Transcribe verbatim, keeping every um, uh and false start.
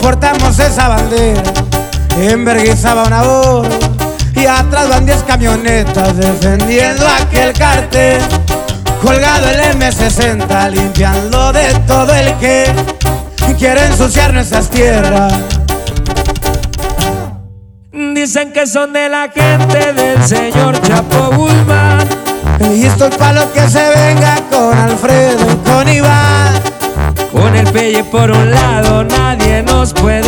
portamos esa bandera, en Berguisa va una hora y atrás van diez camionetas defendiendo aquel cartel. Colgado el eme sesenta, limpiando de todo el que quiere ensuciar nuestras tierras. Dicen que son de la gente del señor Chapo Guzmán. Listos pa' lo que se venga con Alfredo y con Iván. Con el Pelle por un lado nadie nos puede